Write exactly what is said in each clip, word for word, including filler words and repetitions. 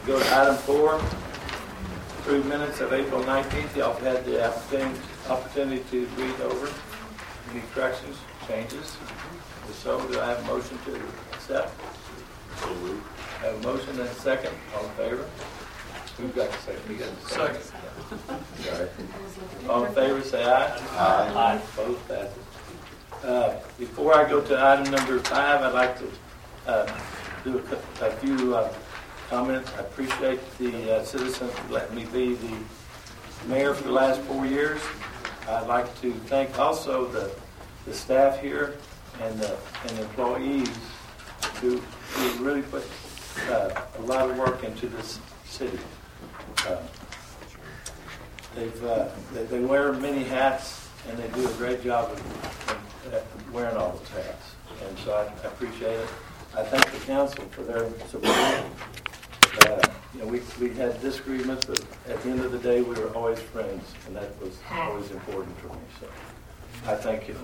Go to item four, approved minutes of April nineteenth. Y'all have had the opportunity, opportunity to read over. Any corrections, changes? If so, do I have a motion to accept? So moved. I have a motion and a second. All in favor? Who's got the second? We got the second. Sorry. All in favor, say aye. Aye. Aye. Opposed, passes. Uh, before I go to item number five, I'd like to uh, do a, a few uh, comments. I appreciate the uh, citizens letting me be the mayor for the last four years. I'd like to thank also the, the staff here and the, and the employees who, who really put uh, a lot of work into this city. Uh, they've uh, they, they wear many hats and they do a great job of, of uh, wearing all those hats. And so I, I appreciate it. I thank the council for their support. Uh, you know, we we had disagreements, but at the end of the day, we were always friends, and that was always important to me. So I thank you.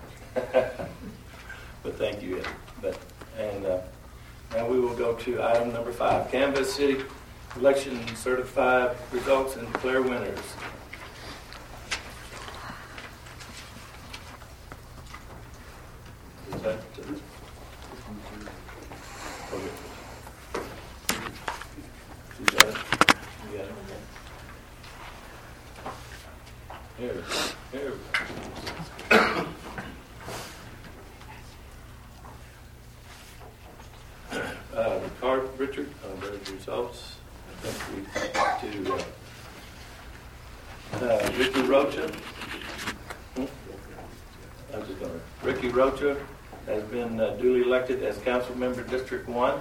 But thank you, Ed. But and uh, now we will go to item number five: Canvas City election certified results and declare winners. Is that? Uh, okay. You got it? You got it? Here. Here. Uh, Ricard, Richard, uh, there's the results. I think we to uh, uh, Ricky Rocha. Hmm? I'm just going to. Ricky Rocha has been uh, duly elected as council member District one.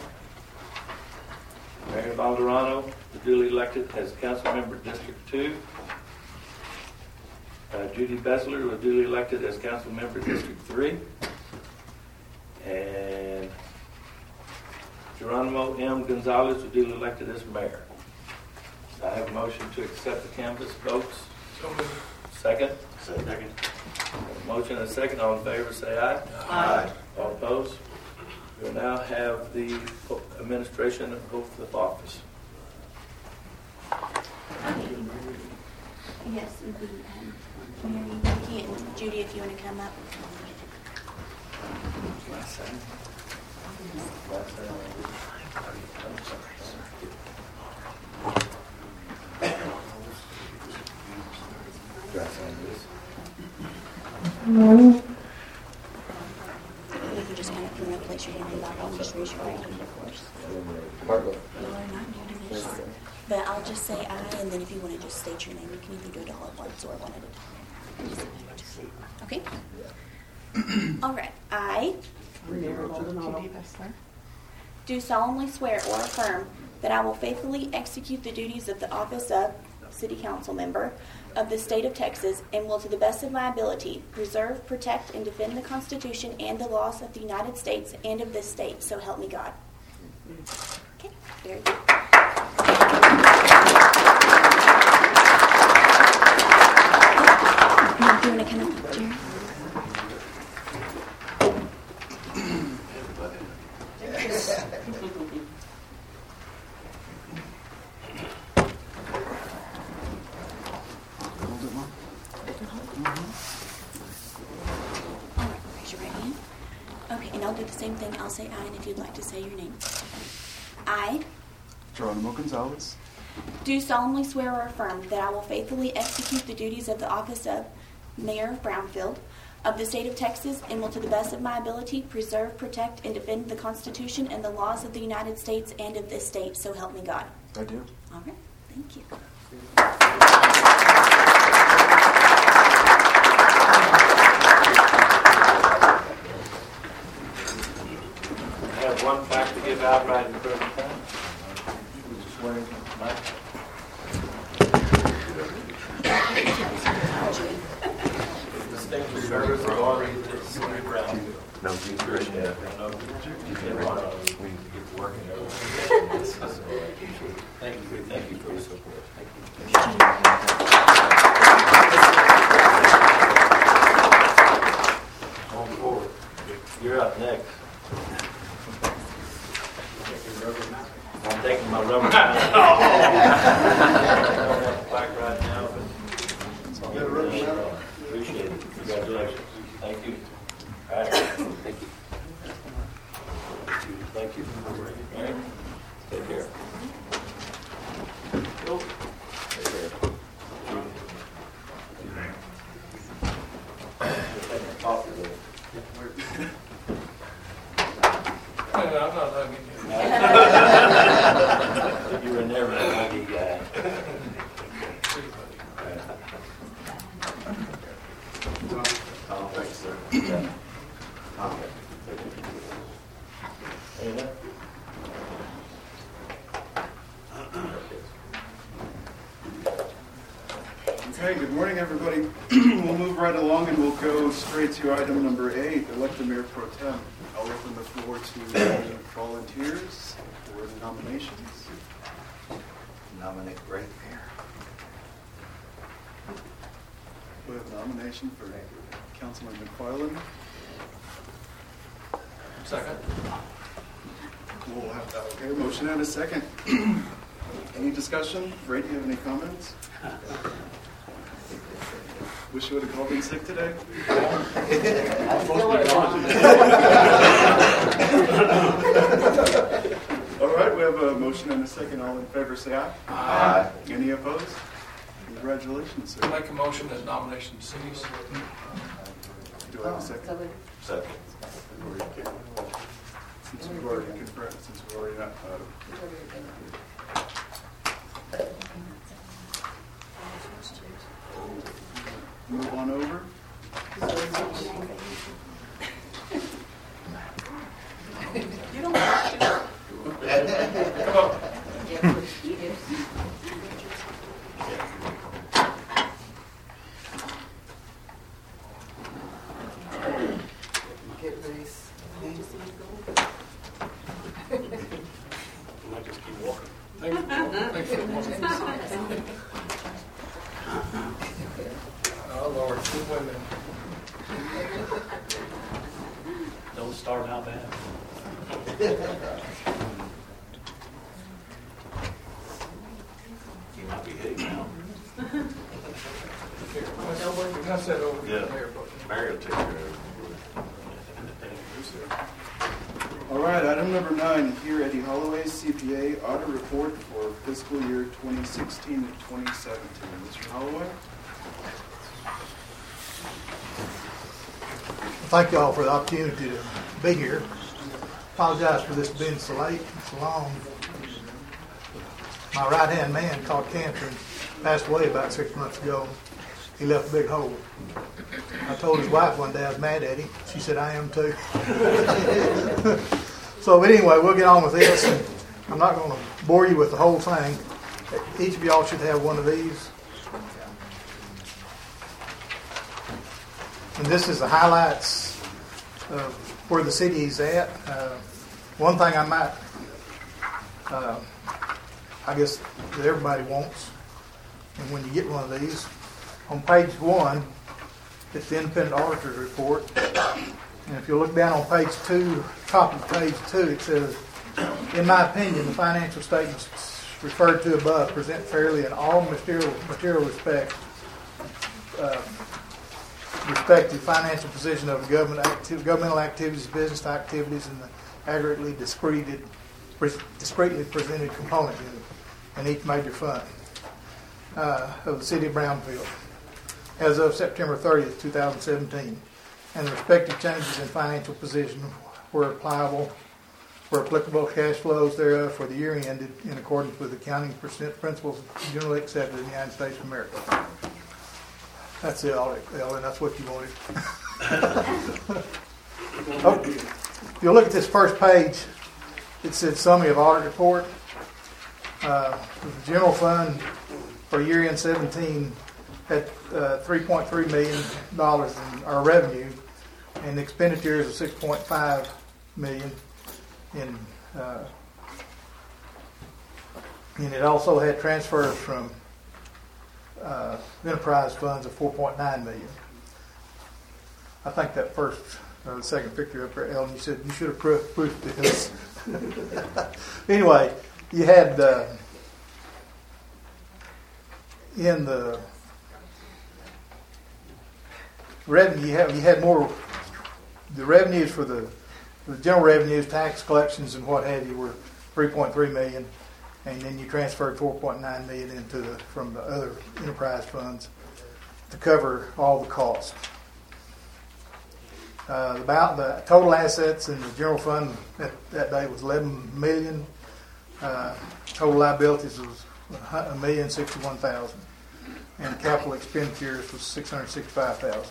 Mary Valderano, duly elected as council member District two. Uh, Judy Bessler was duly elected as council member District three. And Geronimo M. Gonzalez was duly elected as mayor. I have a motion to accept the canvass votes. So moved. Second? Second. A motion and a second. All in favor, say aye. Aye. All opposed? We will now have the administration of oath of office. Yes, and the, um, Mary, Vicky, and Judy, if you want to come up. Last time. Last time. Do I sign this? You can just kind of come up, place your hand in the Bible, and just raise your right hand, of course. Bartlett. You are not new to this. But I'll just say aye, and then if you want to just state your name, you can either do it all at once or one at a time. Okay? All right. I do solemnly swear or affirm that I will faithfully execute the duties of the office of City Council Member of the State of Texas and will, to the best of my ability, preserve, protect, and defend the Constitution and the laws of the United States and of this state. So help me God. Okay, very good. Now, do you want to come up, Jerry? I'll do the same thing. I'll say aye, and if you'd like to say your name. I, Geronimo Gonzalez, do solemnly swear or affirm that I will faithfully execute the duties of the office of Mayor of Brownfield of the State of Texas and will, to the best of my ability, preserve, protect, and defend the Constitution and the laws of the United States and of this state. So help me God. I do. All right. Thank you. One fact to give out right in the present time. Just wearing my distinguished service of Audrey to City Brown. No, he's great. Yeah, I know. You can run on. We get working over. Thank you. Thank you for your support. Thank you. On forward. You're up next. I'm taking in my rubber band. I don't have a plaque right now, but it's all good. Appreciate it. Congratulations. Thank you. All right. Thank you. Thank you. All right. Take care. Bill? Take care. Coffee, I'm not hugging you. you were never a huggy guy. Oh, thanks, sir. Yeah. Anything? Okay, good morning, everybody. We'll move right along and we'll go straight to item number eight, elect the mayor pro tem. I'll open the floor to any volunteers for the nominations. Nominate Ray Mayor. We have a nomination for Councilman McFarland. Second. We'll have that. Okay, motion and a second. Any discussion? Ray, do you have any comments? Wish you would have called in sick today. All right, we have a motion and a second. All in favor, say aye. Aye. Any opposed? Congratulations, sir. Make a motion that nomination cease. Do I have a second? Second. Since we've already confirmed, since we're already not, uh, move on over. You don't have to. Come on. Get race. I just keep walking. Thanks for- thanks for watching. Oh, Lord, two women. Don't start out bad. You might be hitting now. Here, pass- Pass that over to Yeah. the mayor. Pro Tem. Mayor will take care of it. All right, item number nine, here Eddie Holloway, C P A audit report for fiscal year twenty sixteen to twenty seventeen. Mister Holloway? Thank you all for the opportunity to be here. Apologize for this being so late and so long. My right-hand man caught cancer and passed away about six months ago. He left a big hole. I told his wife one day I was mad at him. She said, I am too. So but anyway, we'll get on with this. And I'm not going to bore you with the whole thing. Each of y'all should have one of these. And this is the highlights of where the city is at. Uh, one thing I might, uh, I guess that everybody wants, and when you get one of these, on page one, it's the independent auditor's report. And if you look down on page two, top of page two, it says, in my opinion, the financial statements referred to above present fairly in all material, material respects, uh, respective financial position of the government acti- governmental activities, business activities, and the accurately discreted, discreetly presented component in, in each major fund uh, of the city of Brownfield as of September thirtieth, twenty seventeen, and the respective changes in financial position were applicable, were applicable cash flows thereof for the year ended in accordance with accounting principles generally accepted in the United States of America. That's it, Ellen. That's what you wanted. Oh, if you look at this first page, it said summary of audit report. Uh, the general fund for year end seventeen had uh, three point three million dollars in our revenue, and expenditures of six point five million dollars in. Uh, and it also had transfers from Uh, enterprise funds of four point nine million dollars. I think that first or the second picture up there, Ellen, you said you should have proofed this. Anyway, you had uh, in the revenue, you have you had more. The revenues for the the general revenues, tax collections, and what have you were three point three million, and then you transferred four point nine million into the from the other enterprise funds to cover all the costs. Uh, about the total assets in the general fund that, that day was eleven million. Uh, total liabilities was a million sixty-one thousand, and capital expenditures was six hundred sixty-five thousand.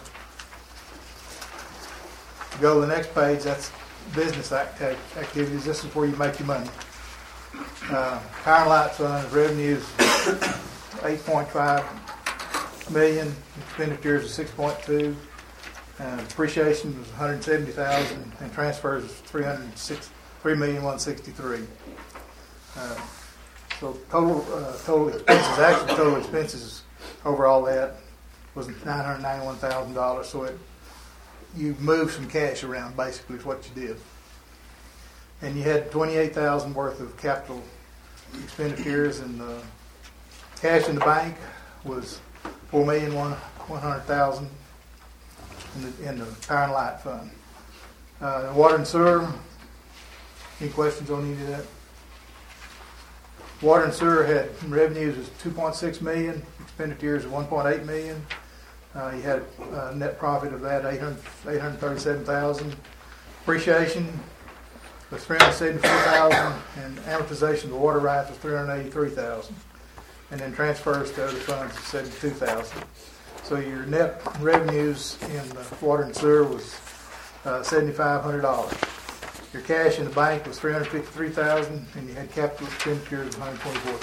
Go to the next page. That's business act- activities. This is where you make your money. Uh, Power and Light Fund revenues eight point five million. Expenditures of six point two. Uh, depreciation was one hundred seventy thousand, and transfers was three hundred six three million one sixty-three. Uh, so total uh, total expenses, actually total expenses over all that was nine hundred ninety-one thousand dollars. So it you moved some cash around, basically, is what you did. And you had twenty-eight thousand worth of capital expenditures, and the cash in the bank was four million one hundred thousand. In the, in the Power and Light Fund. Uh, water and sewer, any questions on any of that? Water and sewer had revenues of two point six million, expenditures of one point eight million. Uh, you had a net profit of that eight hundred thirty-seven thousand. Depreciation was three hundred seventy-four thousand, and amortization of the water rights was three hundred eighty-three thousand. And then transfers to other funds was seventy-two thousand. So your net revenues in the water and sewer was uh, seven thousand five hundred dollars. Your cash in the bank was three hundred fifty-three thousand dollars, and you had capital expenditures of one hundred twenty-four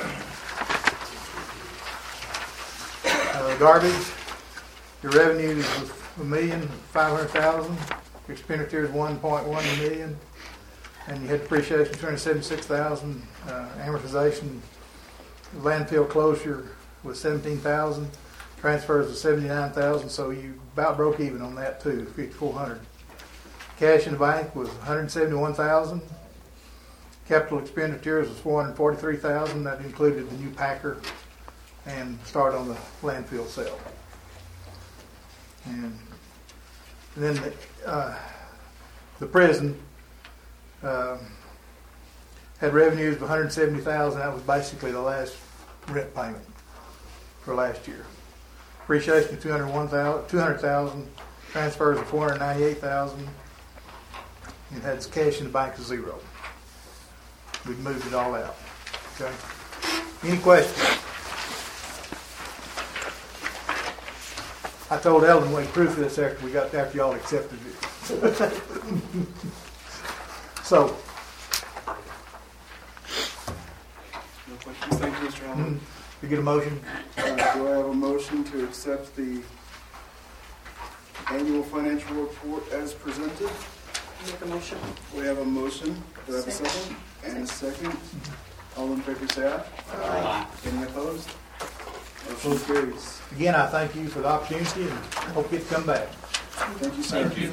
thousand dollars. Uh, garbage, your revenues was one million five hundred thousand dollars. Your expenditures one point one million dollars, and you had depreciation two hundred seventy-six thousand dollars. Uh, amortization, landfill closure was seventeen thousand dollars. Transfers of seventy-nine thousand, so you about broke even on that too, fifty-four hundred. Cash in the bank was one hundred seventy-one thousand. Capital expenditures was four hundred forty-three thousand. That included the new packer and start on the landfill sale. And, and then the, uh, the prison uh, had revenues of one hundred seventy thousand. That was basically the last rent payment for last year. Depreciation of two hundred one thousand, two hundred thousand, transfers of four hundred ninety-eight thousand, and had cash in the bank of zero. We moved it all out. Okay. Any questions? I told Ellen we proof this after we got after y'all accepted it. So. No questions. Thank you, Mister Allen. You get a motion? Uh, do I have a motion to accept the annual financial report as presented? Make a motion. We have a motion. Do I have a second? And a second. All in favor say aye. Aye. Any opposed? Motion carries. Again, I thank you for the opportunity and hope you come back. Thank you, sir. Thank you.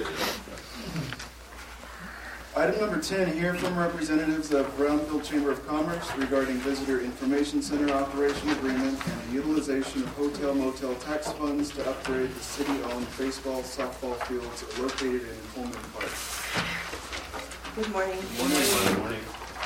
Item number ten, hear from representatives of Brownfield Chamber of Commerce regarding Visitor Information Center operation agreement and the utilization of hotel motel tax funds to upgrade the city-owned baseball softball fields located in Coleman Park. Good morning. Good morning.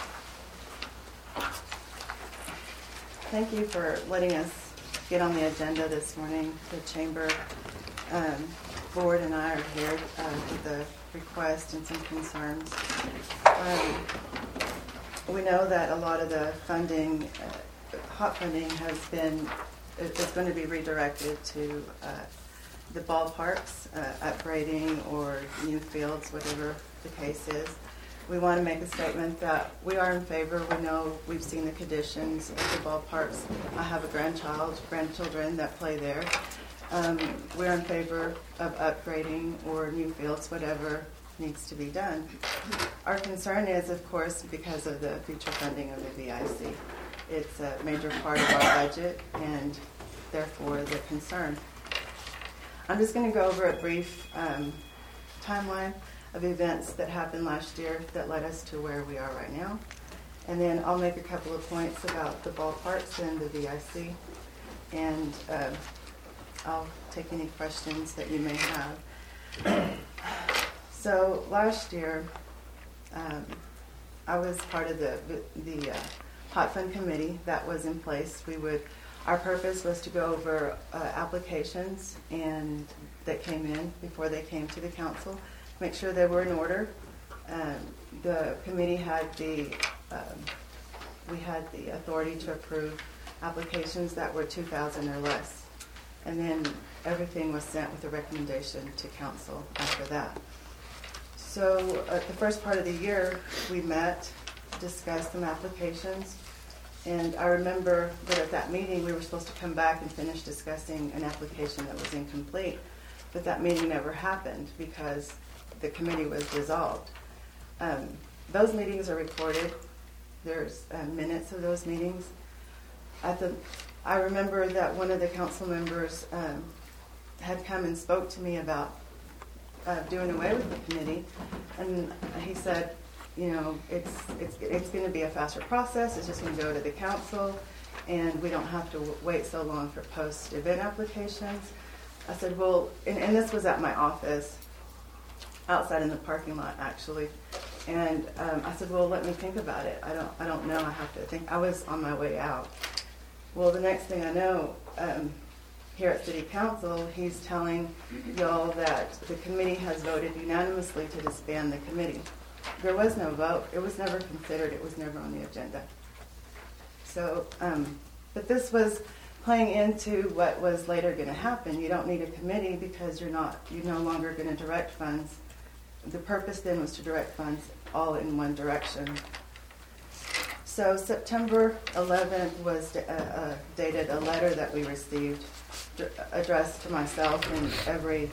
Thank you for letting us get on the agenda this morning. The Chamber um, Board and I are here uh, with a request and some concerns. Um, we know that a lot of the funding, uh, hot funding, has been is going to be redirected to uh, the ballparks, uh, upgrading or new fields, whatever the case is. We want to make a statement that we are in favor. We know we've seen the conditions of the ballparks. I have a grandchild, grandchildren that play there. Um, we're in favor of upgrading or new fields, whatever needs to be done. Our concern is, of course, because of the future funding of the V I C. It's a major part of our budget and therefore the concern. I'm just going to go over a brief um, timeline of events that happened last year that led us to where we are right now. And then I'll make a couple of points about the ballparks and the V I C. And um, I'll take any questions that you may have. So last year, um, I was part of the, the uh, Hot Fund Committee that was in place. We would, our purpose was to go over uh, applications and that came in before they came to the council, make sure they were in order. Um, the committee had the, um, we had the authority to approve applications that were two thousand or less. And then everything was sent with a recommendation to council after that. So uh, the first part of the year, we met, discussed some applications, and I remember that at that meeting we were supposed to come back and finish discussing an application that was incomplete, but that meeting never happened because the committee was dissolved. Um, those meetings are recorded. There's uh, minutes of those meetings. At the, I remember that one of the council members um, had come and spoke to me about uh, doing away with the committee, and he said, you know, it's it's it's going to be a faster process. It's just going to go to the council, and we don't have to w- wait so long for post-event applications. I said, well, and, and this was at my office, outside in the parking lot, actually. And um, I said, well, let me think about it. I don't I don't know. I have to think. I was on my way out. Well, the next thing I know, um, here at City Council, he's telling y'all that the committee has voted unanimously to disband the committee. There was no vote. It was never considered. It was never on the agenda. So, um, but this was playing into what was later going to happen. You don't need a committee because you're not, you're no longer going to direct funds. The purpose then was to direct funds all in one direction. So September eleventh was uh, uh, dated a letter that we received d- addressed to myself and every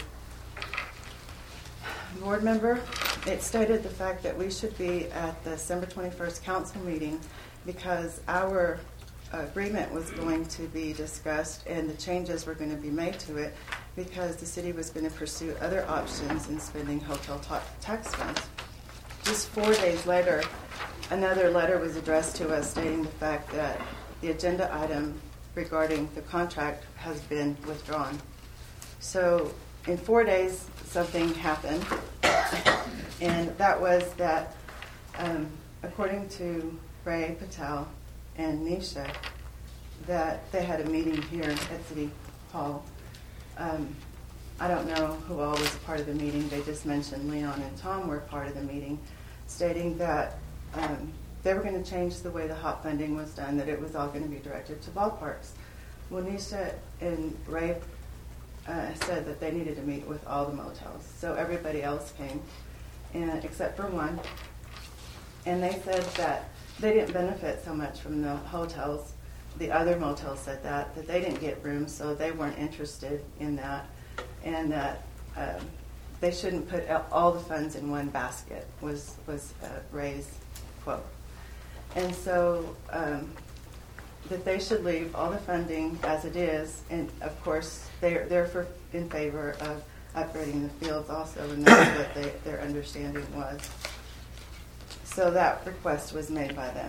board member. It stated the fact that we should be at the December twenty-first council meeting because our agreement was going to be discussed and the changes were going to be made to it because the city was going to pursue other options in spending hotel ta- tax funds. Just four days later, another letter was addressed to us stating the fact that the agenda item regarding the contract has been withdrawn. So in four days, something happened, and that was that, um, according to Ray Patel and Nisha, that they had a meeting here at City Hall. Um, I don't know who all was a part of the meeting. They just mentioned Leon and Tom were part of the meeting, stating that um, they were going to change the way the hot funding was done, that it was all going to be directed to ballparks. Well, Nisha and Ray uh, said that they needed to meet with all the motels. So everybody else came, and except for one. And they said that they didn't benefit so much from the hotels. The other motels said that, that they didn't get rooms, so they weren't interested in that. And that um, they shouldn't put all the funds in one basket, was, was uh, Ray's quote. And so um, that they should leave all the funding as it is. And of course, they're, they're for, in favor of upgrading the fields also, and that's what they, their understanding was. So that request was made by them.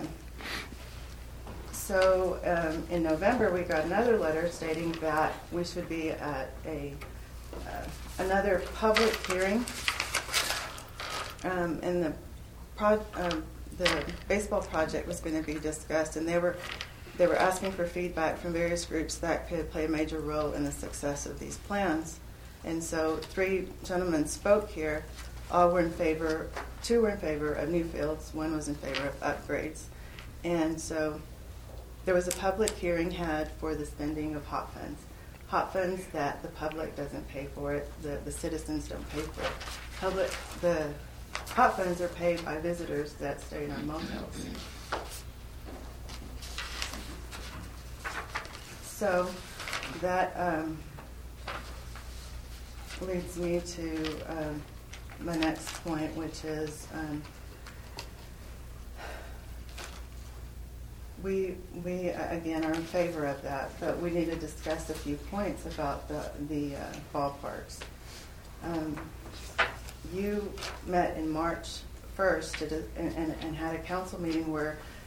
So um, in November, we got another letter stating that we should be at a uh, another public hearing, um, and the pro- um, the baseball project was going to be discussed, and they were they were asking for feedback from various groups that could play a major role in the success of these plans. And so three gentlemen spoke here. All were in favor, two were in favor of new fields, one was in favor of upgrades. And so there was a public hearing had for the spending of hot funds. Hot funds that the public doesn't pay for it, the, the citizens don't pay for it. Public, the hot funds are paid by visitors that stay in our motels. So that um, leads me to um, my next point, which is um, we we uh, again are in favor of that, but we need to discuss a few points about the the uh, ballparks. Um, you met in March first to, and, and, and had a council meeting where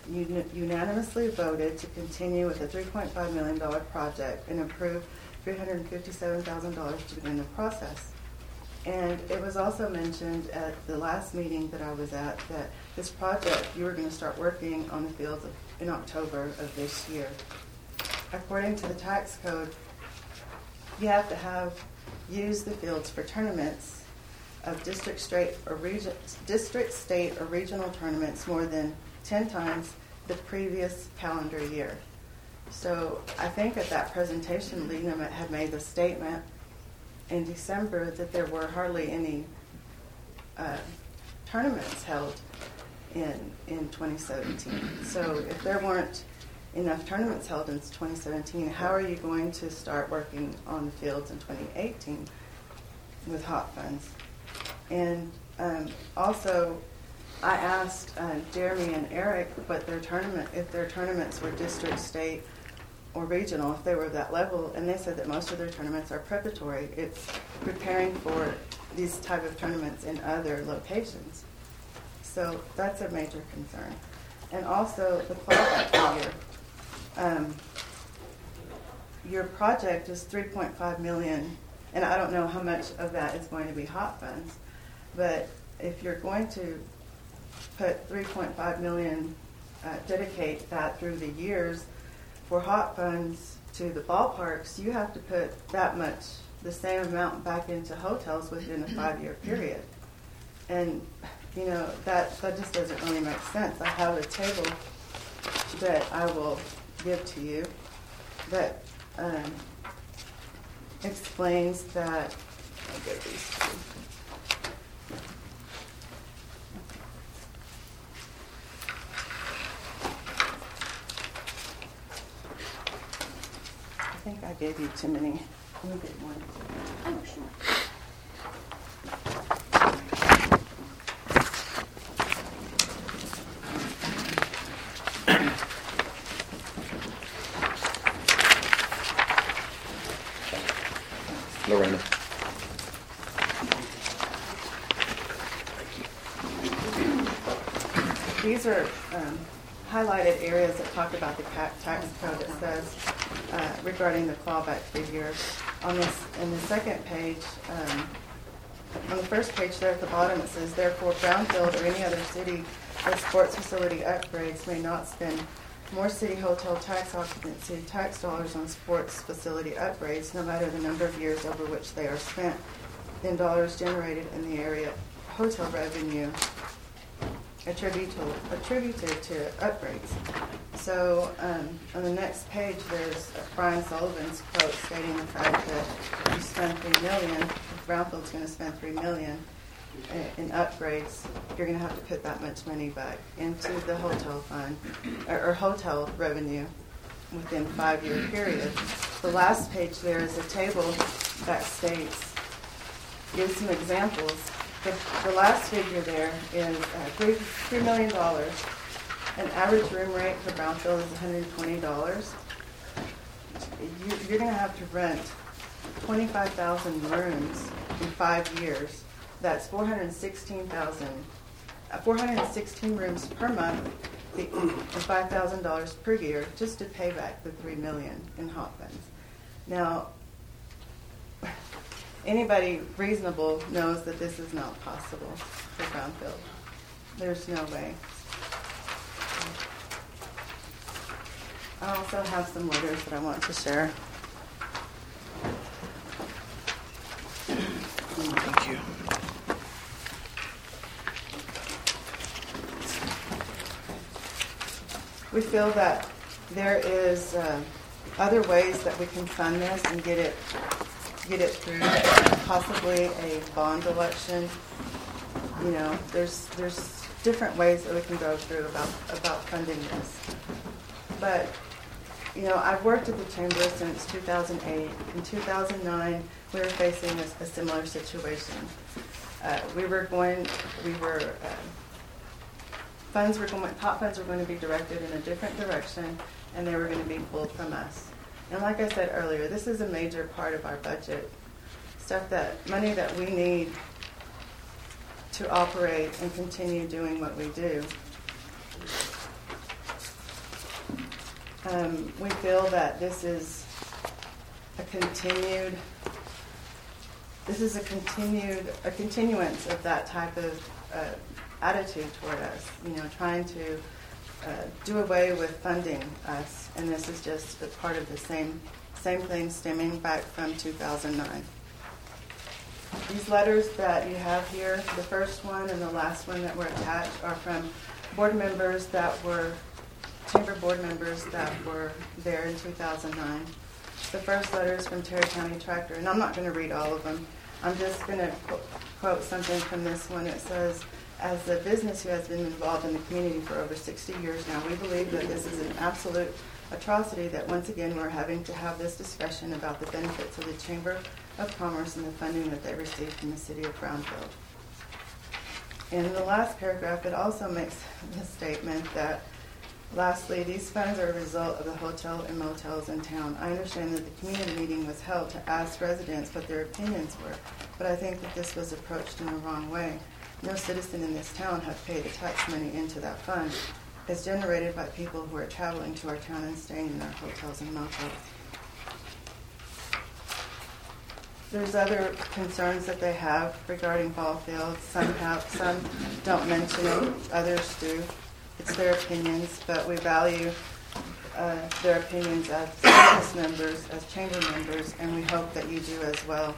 uni- unanimously voted to continue with a three point five million dollars project and approved three hundred fifty-seven thousand dollars to begin the process. And it was also mentioned at the last meeting that I was at that this project, you were going to start working on the fields of, in October of this year. According to the tax code, you have to have used the fields for tournaments of district, state, or region, district, state, or regional tournaments more than ten times the previous calendar year. So I think at that presentation, Lena had made the statement in December that there were hardly any uh, tournaments held in in twenty seventeen. So if there weren't enough tournaments held in twenty seventeen, how are you going to start working on the fields in twenty eighteen with hot funds? And um, also, I asked uh, Jeremy and Eric what their tournament, if their tournaments were district, state, or regional, if they were that level, and they said that most of their tournaments are preparatory. It's preparing for these type of tournaments in other locations. So that's a major concern. And also the clawback figure. Um, your project is three point five million dollars, and I don't know how much of that is going to be hot funds, but if you're going to put three point five million dollars, uh, dedicate that through the years for hot funds to the ballparks, you have to put that much, the same amount back into hotels within a five-year period. And, you know, that, that just doesn't really make sense. I have a table that I will give to you that um, explains that. I'll give these to you. I think I gave you too many. Let me get one. Oh, sure. Lorena. These are um, highlighted areas that talk about the ca- tax code that says uh, regarding the clawback figure. On this, in the second page, um, on the first page there at the bottom, it says, therefore, Brownfield or any other city with sports facility upgrades may not spend more city hotel tax occupancy tax dollars on sports facility upgrades, no matter the number of years over which they are spent, than dollars generated in the area hotel revenue attributed, attributed to upgrades. So um, on the next page, there's Brian Sullivan's quote stating the fact that you spend three million dollars, if Brownfield's going to spend three million dollars in upgrades, you're going to have to put that much money back into the hotel fund or, or hotel revenue within five-year period. The last page there is a table that states, gives some examples. The, the last figure there is uh, three, three million dollars. An average room rate for Brownfield is one hundred twenty dollars. You, you're going to have to rent twenty-five thousand rooms in five years. That's four hundred sixteen thousand, uh, four hundred sixteen rooms per month, the, and five thousand dollars per year just to pay back the three million dollars in hot funds. Now, anybody reasonable knows that this is not possible for Brownfield. There's no way. I also have some letters that I want to share. Thank you. We feel that there is uh, other ways that we can fund this and get it get it through possibly a bond election. You know, there's there's different ways that we can go through about about funding this. But you know, I've worked at the Chamber since two thousand eight. In two thousand nine, we were facing a, a similar situation. Uh, we were going, we were, uh, funds were going, top funds were going to be directed in a different direction, and they were going to be pulled from us. And like I said earlier, this is a major part of our budget. Stuff that, money that we need to operate and continue doing what we do. Um, we feel that this is a continued, this is a continued, a continuance of that type of uh, attitude toward us, you know, trying to uh, do away with funding us, and this is just a part of the same, same thing stemming back from two thousand nine. These letters that you have here, the first one and the last one that were attached, are from board members that were, chamber board members that were there in two thousand nine. The first letter is from Terry County Tractor, and I'm not going to read all of them. I'm just going to qu- quote something from this one. It says, as a business who has been involved in the community for over sixty years now, we believe that this is an absolute atrocity that once again we're having to have this discussion about the benefits of the Chamber of Commerce and the funding that they receive from the city of Brownfield. In the last paragraph, it also makes the statement that, lastly, these funds are a result of the hotel and motels in town. I understand that the community meeting was held to ask residents what their opinions were, but I think that this was approached in the wrong way. No citizen in this town has paid the tax money into that fund. It's generated by people who are traveling to our town and staying in our hotels and motels. There's other concerns that they have regarding ball fields. Some have, some don't mention it, others do. It's their opinions, but we value uh, their opinions as business members, as chamber members, and we hope that you do as well.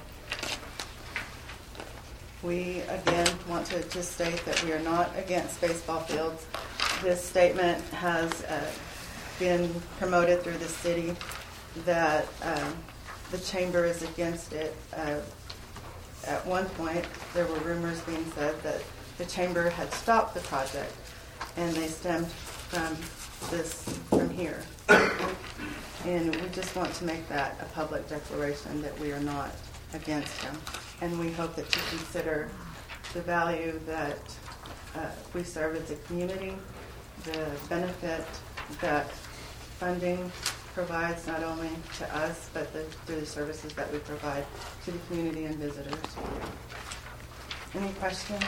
We, again, want to just state that we are not against baseball fields. This statement has uh, been promoted through the city that um, the chamber is against it. Uh, at one point, there were rumors being said that the chamber had stopped the project, and they stemmed from this, from here. And we just want to make that a public declaration that we are not against them. And we hope that you consider the value that uh, we serve as a community, the benefit that funding provides not only to us, but the, through the services that we provide to the community and visitors. Any questions?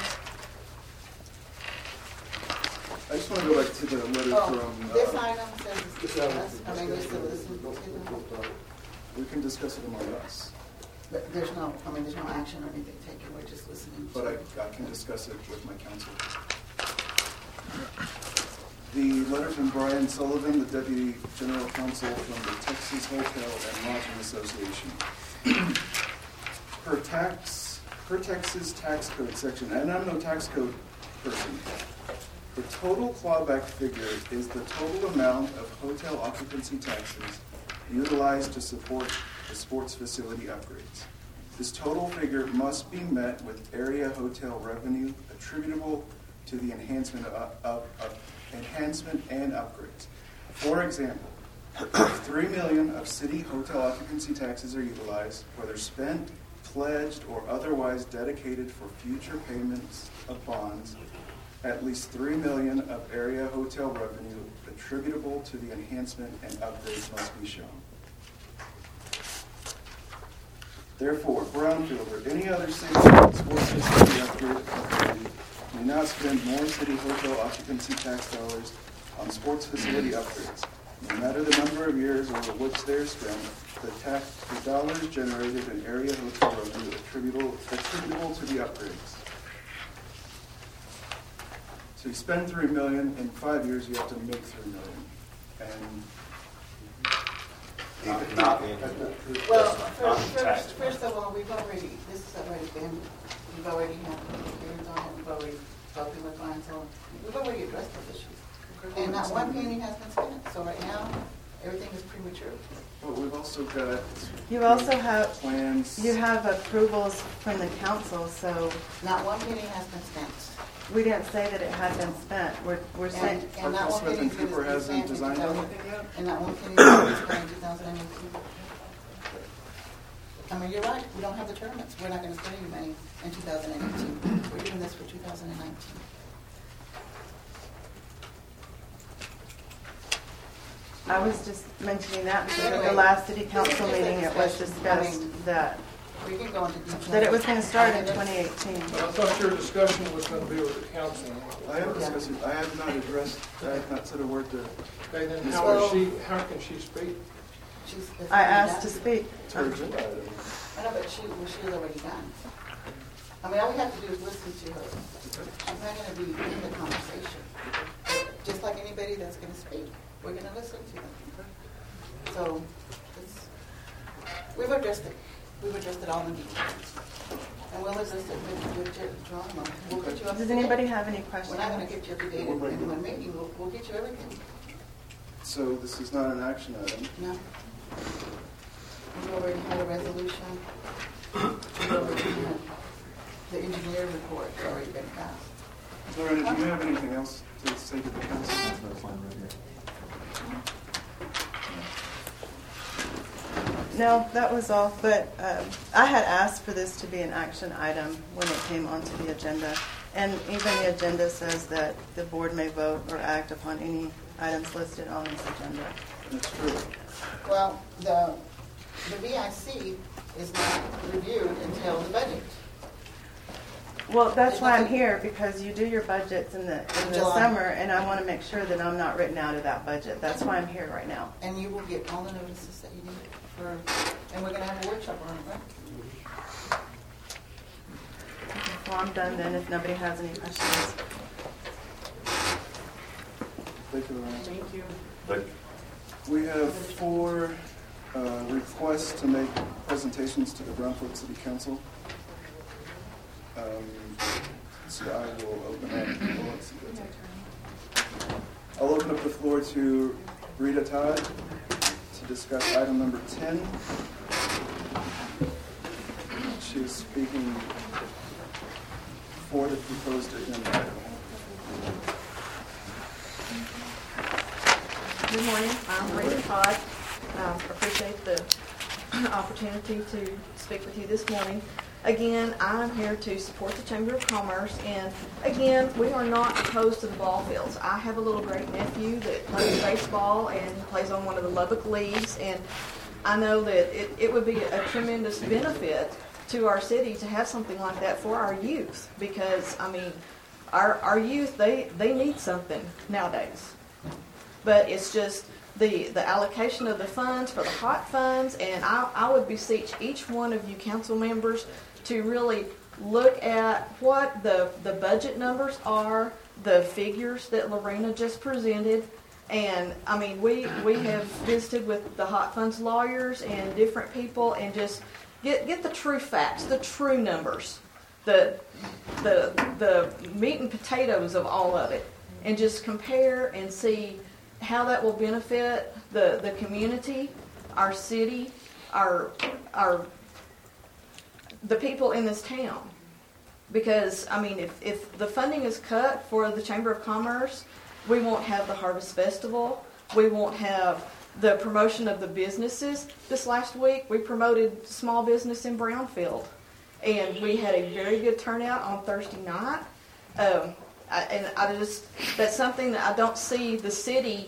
I just want to go back to the letter Oh, from, this uh, item says it's discussed, I mean, it's to listen to, we can discuss it among us, but there's no, I mean, there's no action or anything taken, we're just listening. but I, I can discuss it with my counsel. The letter from Brian Sullivan, the Deputy General Counsel from the Texas Hotel and Lodging Association. Per tax, per Texas tax code section, and I'm no tax code person, the total clawback figure is the total amount of hotel occupancy taxes utilized to support the sports facility upgrades. This total figure must be met with area hotel revenue attributable to the enhancement of, of, of enhancement and upgrades. For example, if three million of city hotel occupancy taxes are utilized, whether spent, pledged, or otherwise dedicated for future payments of bonds, at least three million of area hotel revenue attributable to the enhancement and upgrades must be shown. Therefore, Brownfield or any other city sports facility upgrade authority may not spend more city hotel occupancy tax dollars on sports facility upgrades. No matter the number of years over which they are spent, the tax, the dollars generated in area hotel revenue attributable, attributable to the upgrades. So you spend three million in five years, you have to make three million, and Even not in, Well, that's not first, in tax. first, first of all, we've already, this has already been, we've already had hearings on it, we've already spoken with clients on it, we've already addressed those issues. And not one penny has been spent, so right now, everything is premature. but we've also got You also have, plans. you have approvals from the council, so Not one penny has been spent. we didn't say that it had been spent. We're, we're saying, And, and not Parkville one Smith penny and is Cooper been hasn't spent in designed 2000 anything yet? And not one penny has been spent in two thousand eighteen. I mean, you're right, we don't have the tournaments, we're not gonna spend any money in two thousand eighteen. We're doing this for two thousand nineteen. I was just mentioning that because at the last city council meeting, it was discussed that We can go into detail. That it was going to start in twenty eighteen. But I thought your discussion was going to be with the council. I have discussed it, I have not addressed, I have not said a word to, Okay, then how is she, how can she speak? She's- it's I already asked to done. speak. to her agenda item. I know, but she, well, she was already done. I mean, all we have to do is listen to her. She's not gonna be in the conversation. Just like anybody that's gonna speak, we're gonna listen to them. So, it's, we've addressed it. We've addressed it all in detail. And we'll address it with, with Jer- Geronimo. We'll get you up to Does date. anybody have any We're questions? not gonna get you up to date in one meeting. We'll, we'll get you everything. So this is not an action item. No? We already had a resolution. We already had the engineer report already been passed. Lorena, do you have anything else to say to the council? No, that was all. But um, I had asked for this to be an action item when it came onto the agenda. And even the agenda says that the board may vote or act upon any items listed on this agenda. That's true. Well, the, the V I C is not reviewed until the budget. Well, that's why I'm here, because you do your budgets in the in the July. summer, and I want to make sure that I'm not written out of that budget. That's why I'm here right now. And you will get all the notices that you need for, and we're gonna have a workshop on it, right? Well, I'm done then if nobody has any questions. Thank you, Lorena. Thank you. But We have four uh, requests to make presentations to the Grand Forks City Council. Um, So I will open up, well, let's see, that's it. I'll open up the floor to Rita Todd to discuss item number ten. She is speaking for the proposed agenda item. Good morning, I'm Rita Todd. Um, appreciate the opportunity to speak with you this morning. Again, I'm here to support the Chamber of Commerce, and again, we are not opposed to the ball fields. I have a little great nephew that plays baseball and plays on one of the Lubbock leagues, and I know that it, it would be a tremendous benefit to our city to have something like that for our youth, because, I mean, our, our youth, they, they need something nowadays. But it's just the, the allocation of the funds for the hot funds, and I, I would beseech each one of you council members to really look at what the, the budget numbers are, the figures that Lorena just presented. And, I mean, we, we have visited with the hot funds lawyers and different people and just get, get the true facts, the true numbers, the, the, the meat and potatoes of all of it, and just compare and see how that will benefit the, the community, our city, our, our, the people in this town. Because, I mean, if, if the funding is cut for the Chamber of Commerce, we won't have the Harvest Festival. We won't have the promotion of the businesses. This last week, we promoted small business in Brownfield. And we had a very good turnout on Thursday night. Um, I, and I just, that's something that I don't see the city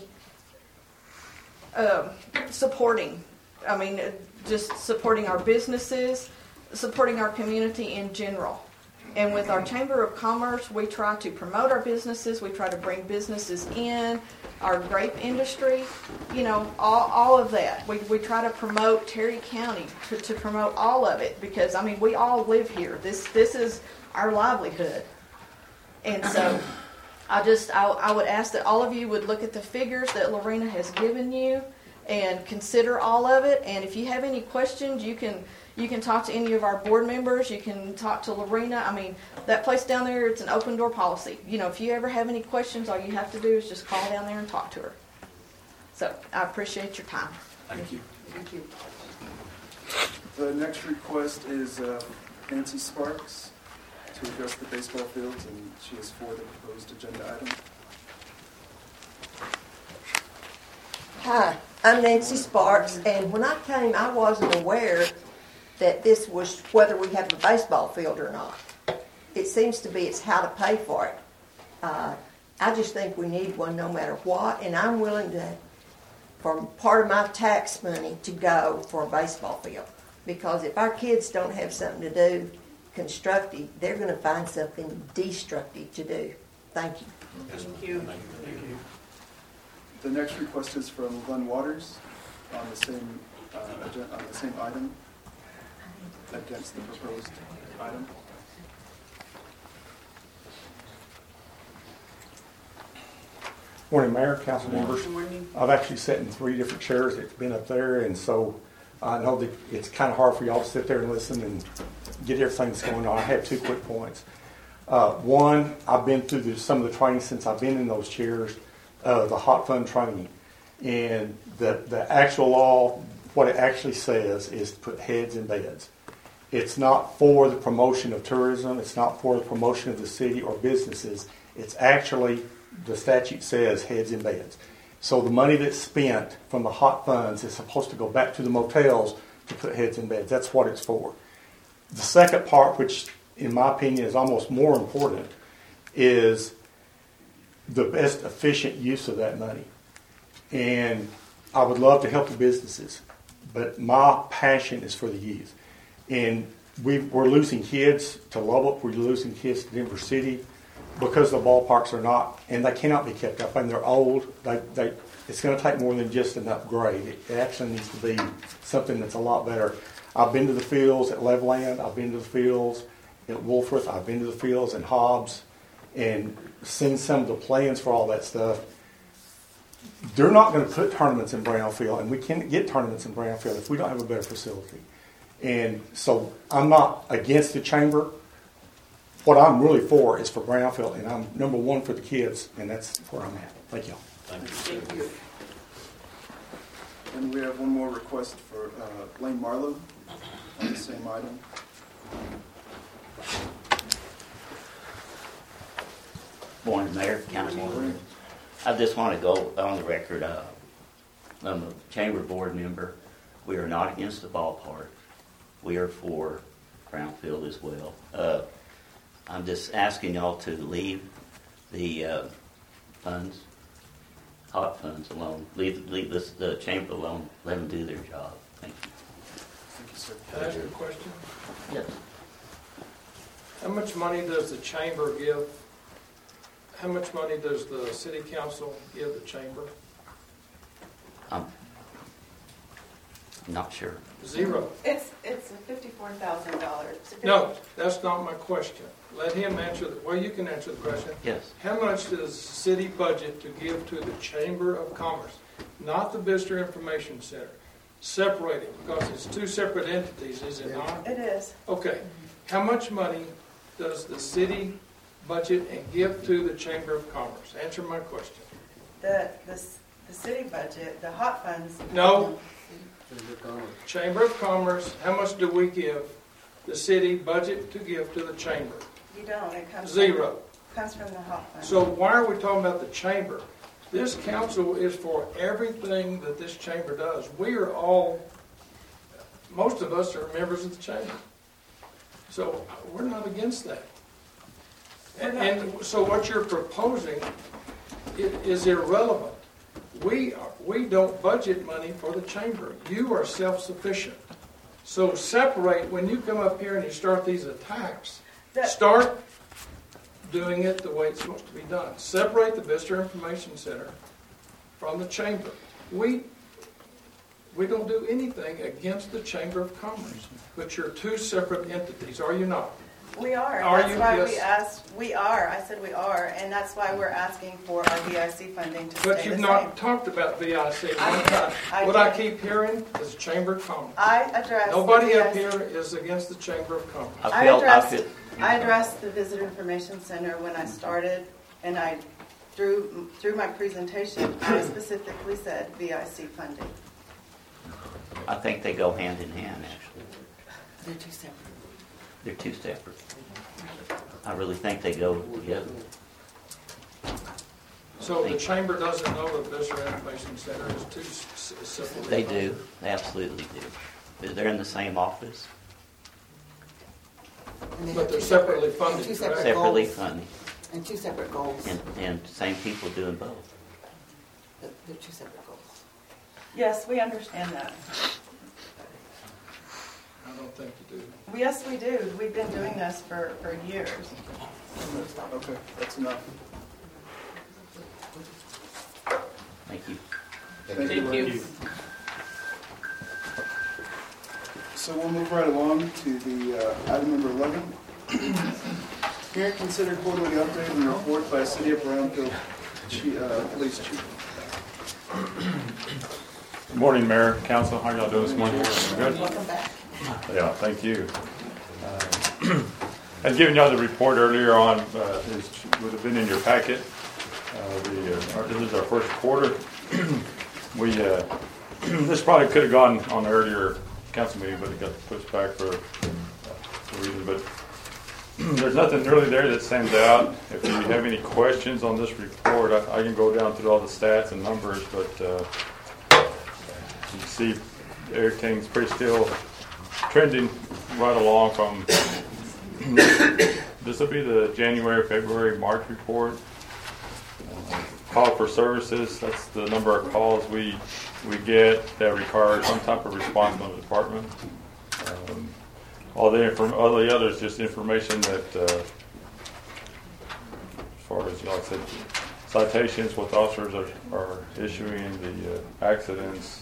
um, supporting. I mean, just supporting our businesses, supporting our community in general. And with our Chamber of Commerce, we try to promote our businesses. We try to bring businesses in, our grape industry, you know, all, all of that. We, we try to promote Terry County, to, to promote all of it, because, I mean, we all live here. This, this is our livelihood. And so I just, I, I would ask that all of you would look at the figures that Lorena has given you and consider all of it. And if you have any questions, you can you can talk to any of our board members. You can talk to Lorena. I mean, that place down there, it's an open door policy. You know, if you ever have any questions, all you have to do is just call down there and talk to her. So I appreciate your time. Thank you. Thank you. The next request is uh, Nancy Sparks to address the baseball fields, and she is for the proposed agenda item. Hi, I'm Nancy Sparks, and when I came, I wasn't aware that this was whether we have a baseball field or not. It seems to be it's how to pay for it. Uh, I just think we need one no matter what, and I'm willing to, for part of my tax money, to go for a baseball field. Because if our kids don't have something to do constructive, they're going to find something destructive to do. Thank you. Thank you. The next request is from Glenn Waters on the same, uh, agen- on the same item, against the proposed item. Morning, Mayor, council members. Good morning. I've actually sat in three different chairs that's been up there, and so I know that it's kind of hard for y'all to sit there and listen and get everything that's going on. I have two quick points. Uh, one, I've been through the, some of the training since I've been in those chairs, uh, the hot fund training. And the, the actual law, what it actually says is to put heads in beds. It's not for the promotion of tourism. It's not for the promotion of the city or businesses. It's actually, the statute says, heads in beds. So the money that's spent from the hot funds is supposed to go back to the motels to put heads in beds. That's what it's for. The second part, which in my opinion is almost more important, is the best efficient use of that money. And I would love to help the businesses, but my passion is for the youth. And we, we're losing kids to Lubbock, we're losing kids to Denver City because the ballparks are not, and they cannot be kept up. And they're old. They, they, it's going to take more than just an upgrade. It, it actually needs to be something that's a lot better. I've been to the fields at Leveland. I've been to the fields at Wolfforth. I've been to the fields in Hobbs and seen some of the plans for all that stuff. They're not going to put tournaments in Brownfield, and we can't get tournaments in Brownfield if we don't have a better facility. And so I'm not against the chamber. What I'm really for is for Brownfield, and I'm number one for the kids, and that's where I'm at. Thank you. Thank you. And we have one more request for uh, Lane Marlowe on the same item. Morning, Mayor, Councilman. I just want to go on the record. Uh, I'm a chamber board member. We are not against the ballpark. We are for Brownfield as well. Uh, I'm just asking y'all to leave the uh, funds, hot funds alone. Leave, leave this, the chamber alone. Let them do their job. Thank you. Thank you, sir. Can I ask you a question? Yes. How much money does the chamber give? How much money does the city council give the chamber? I'm not sure. Zero. It's, it's fifty-four thousand dollars. No, that's not my question. Let him answer, the, well, you can answer the question. Yes. How much does the city budget to give to the Chamber of Commerce, not the Visitor Information Center? Separate it, because it's two separate entities, is it not? It is. Okay. How much money does the city budget and give to the Chamber of Commerce? Answer my question. The, the, the city budget, the hot funds. No. Chamber of Commerce, how much do we give the city budget to give to the chamber? You don't, it comes. Zero. From, comes from the hot fund. So why are we talking about the chamber? This council is for everything that this chamber does. We are all, most of us are members of the chamber. So we're not against that. And, and so what you're proposing is, is irrelevant. We are, we don't budget money for the chamber. You are self-sufficient. So separate, when you come up here and you start these attacks, That- start doing it the way it's supposed to be done. Separate the Visitor Information Center from the chamber. We we don't do anything against the Chamber of Commerce, but you're two separate entities, are you not? We are. Are That's you? why Yes. we asked. We are. I said we are, and that's why we're asking for our V I C funding to But stay you've the not same. talked about V I C I one did. time. I What I did. keep hearing is Chamber of Commerce. I addressed. Nobody the up V I C. here is against the Chamber of Commerce. I I feel, I addressed. feel, I addressed the Visitor Information Center when I started, and I, through through my presentation, I specifically said V I C funding. I think they go hand in hand, actually. They're two separate. They're two separate. I really think they go together. So the chamber doesn't know the Visitor Information Center is two s- s- separate. They do. They absolutely do. They're in the same office, And they But have they're two separately separate- funded, Two correct? separate separately goals. funded, And two separate goals. and, and same people doing both. They're they're two separate goals. Yes, we understand that. don't think you do. Yes, we do. We've been doing this for, for years. Okay, that's enough. Thank you. Thank you. Larry. So we'll move right along to the uh, item number eleven. Here, consider quarterly update and report by City of Brownfield Chief, uh, Police Chief. Good morning, Mayor, Council. How y'all doing this morning? Good? Welcome back. Yeah, thank you. Uh, I'd given y'all the report earlier on, uh, it would have been in your packet. Uh, we, uh, our, this is our first quarter. we uh, This probably could have gone on the earlier council meeting, but it got pushed back for a reason. But there's nothing really there that stands out. If you have any questions on this report, I, I can go down through all the stats and numbers, but uh, you see everything's pretty still trending right along from this will be the January, February, March report. Uh, call for services, that's the number of calls we we get that require some type of response from the department. Um, all the inform- all the others just information that uh, as far as like I said, citations, what the officers are, are issuing, the uh, accidents.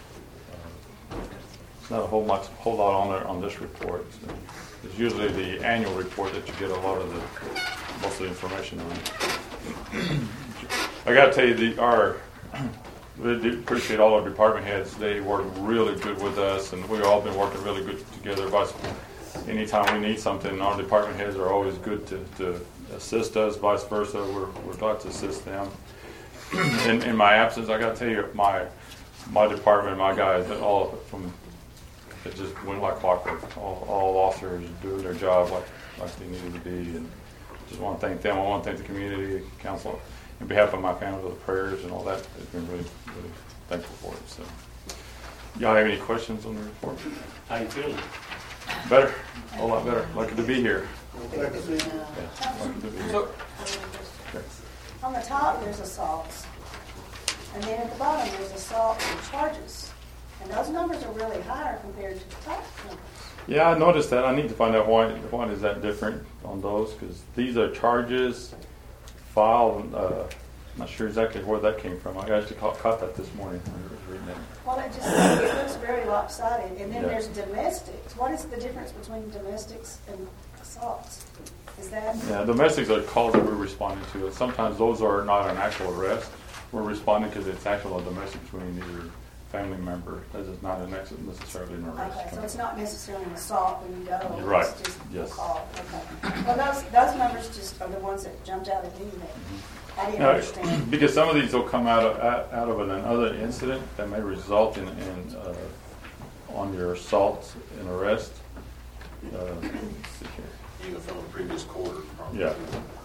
It's not a whole much, whole lot on there on this report. It's usually the annual report that you get a lot of the most of the information on. I got to tell you, the our we do appreciate all our department heads. They work really good with us, and we've all been working really good together. Vice, anytime we need something, our department heads are always good to, to assist us. Vice versa, we're we're glad to assist them. in, in my absence, I got to tell you, my my department, my guys, all from it just went like clockwork. All, all officers doing their job like, like they needed to be. And just want to thank them. I want to thank the community, council, on behalf of my family, the prayers and all that. It's been really, really thankful for it. So, y'all have any questions on the report? How you feeling? Better, a whole lot better. Lucky to be here. Yeah. Yeah, lucky to be here. So, Okay. On the top, there's assaults. And then at the bottom, there's assault and charges. And those numbers are really higher compared to the top numbers. Yeah, I noticed that. I need to find out why why is that different on those, because these are charges filed. Uh, I'm not sure exactly where that came from. I actually caught, caught that this morning when I was reading it. Well, it just it looks very lopsided. And then Yeah. there's domestics. What is the difference between domestics and assaults? Is that? Yeah, domestics are calls that we're responding to. And sometimes those are not an actual arrest. We're responding because it's actual domestic between either family member. That is not an ex- necessarily an arrest. Okay, so it's not necessarily an assault when you go. You're right. It's just Yes. a call. Okay. Well, those those numbers just are the ones that jumped out at me. That I didn't Now, understand. because some of these will come out of out out of another incident that may result in, in uh, on your assault and arrest. Uh, let's see here. Even from the previous quarter. probably. Yeah.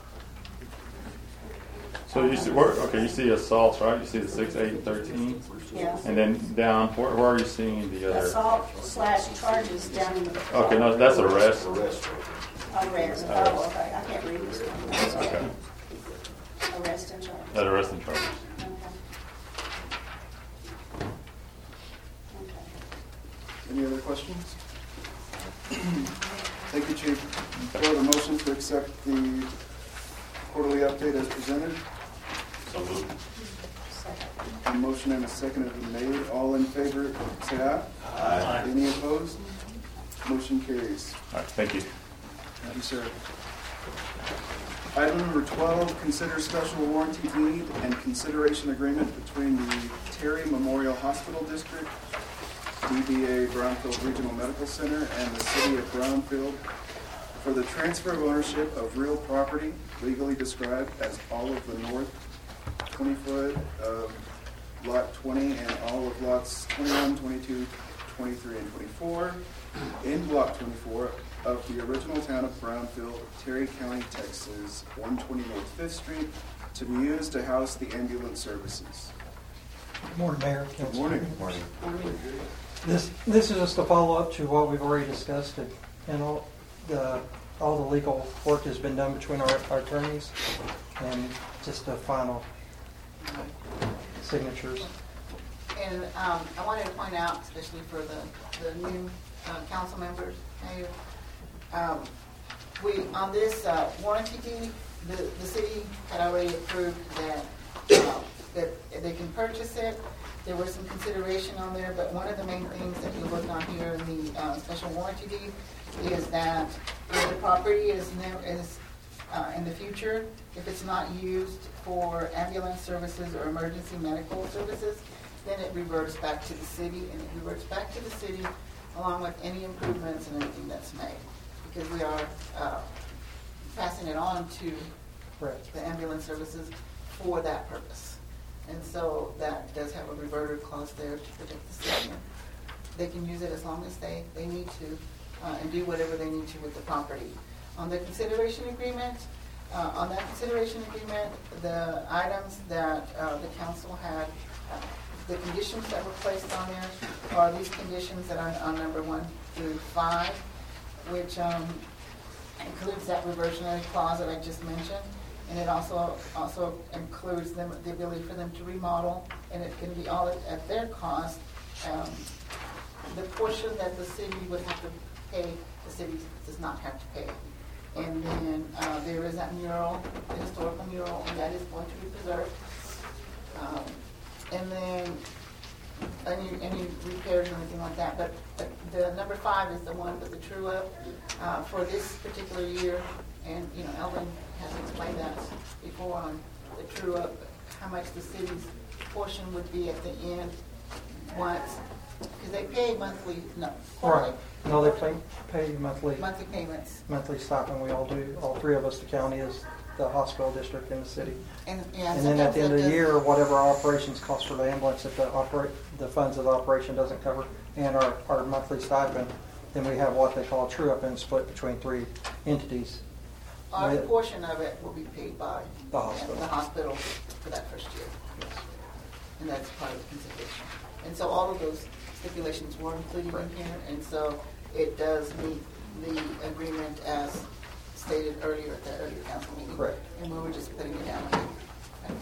So you see, where, okay, you see assaults, right? You see the six, eight, and thirteen, Yeah. and then down. Where, where are you seeing the other? Assault slash charges down in the. Okay, no, that's arrest. Arrest. Arrest. Oh, okay. I can't read this one. I'm sorry. Okay, Arrest and charges. that arrest and charges. Okay. Okay. Any other questions? Thank you, Chief. Do I have a motion to accept the quarterly update as presented? So moved. A motion and a second have been made. All in favor, say aye. Aye. Any opposed? Motion carries. All right, thank you. Thank you, sir. Item number twelve, consider special warranty deed and consideration agreement between the Terry Memorial Hospital District, D B A Brownfield Regional Medical Center, and the City of Brownfield for the transfer of ownership of real property legally described as all of the north twenty foot of lot twenty and all of lots twenty-one, twenty-two, twenty-three, and twenty-four in block twenty-four of the original town of Brownfield, Terry County, Texas, one twenty North Fifth Street, to be used to house the ambulance services. Good morning, Mayor. Good Council. morning. Morning. This, this is just a follow-up to what we've already discussed, and- and all the, all the legal work has been done between our our attorneys, and just a final signatures. And um, I wanted to point out, especially for the, the new uh, council members, mayor. Um, we, on this uh, warranty deed, the, the city had already approved that, uh, that they can purchase it. There was some consideration on there, but one of the main things that you look on here in the uh, special warranty deed is that if the property is, never, is uh, in the future, if it's not used for ambulance services or emergency medical services, then it reverts back to the city, and it reverts back to the city along with any improvements and anything that's made, because we are uh, passing it on to Correct. the ambulance services for that purpose. And so that does have a reverter clause there to protect the city. They can use it as long as they, they need to uh, and do whatever they need to with the property. On the consideration agreement, uh, on that consideration agreement, the items that uh, the council had, uh, the conditions that were placed on there are these conditions that are on number one through five, which um, includes that reversionary clause that I just mentioned. And it also also includes them the ability for them to remodel, and it can be all at, at their cost. Um, the portion that the city would have to pay, the city does not have to pay. And then uh, there is that mural, the historical mural, and that is going to be preserved. Um, and then any any repairs or anything like that. But, but the number five is the one with the true up uh, for this particular year. And you know, Elvin has explained that before on the true up, how much the city's portion would be at the end once, because they pay monthly, no, quarterly. Right. No, they pay, pay monthly. Monthly payments. Monthly stipend. We all do. All three of us. The county is the hospital district in the city. And, yeah, and then at the end of the does, year, whatever our operations cost for the ambulance, if the operate the funds of the operation doesn't cover, and our, our monthly stipend, then we have what they call a true up and split between three entities. Our With, portion of it will be paid by the hospital. the hospital for that first year. Yes. And that's part of the consideration. And so all of those stipulations were included right. in here, and so it does meet the agreement as stated earlier at the earlier council meeting. Correct. And we were just putting it down. Thanks.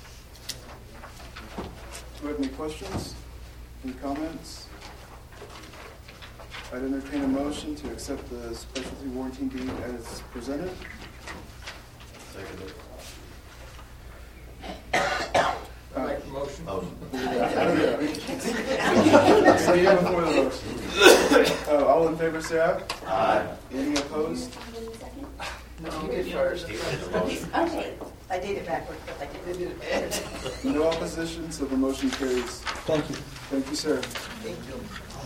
Do we have any questions? Any comments? I'd entertain a motion to accept the specialty warranty deed as presented. Second it. I make the motion. Motion. So you have before the motion. Uh, all in favor, say aye. Aye. Any opposed? No, you did first. Okay, I did it backwards, but I did it. No opposition, so the motion carries. Thank you. Thank you, sir. Thank you.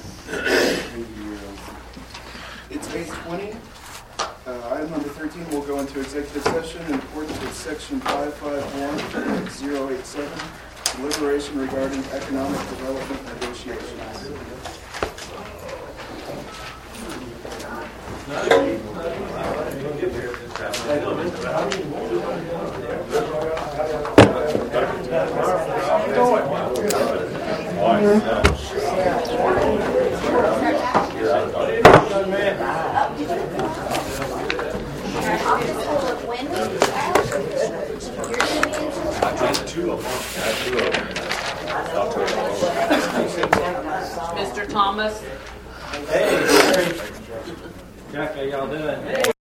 It's eight twenty. Uh, item number thirteen will go into executive session in accordance with section five five one point zero eight seven, deliberation regarding economic development negotiations. Mister Thomas. Hey, Jack, how y'all doing?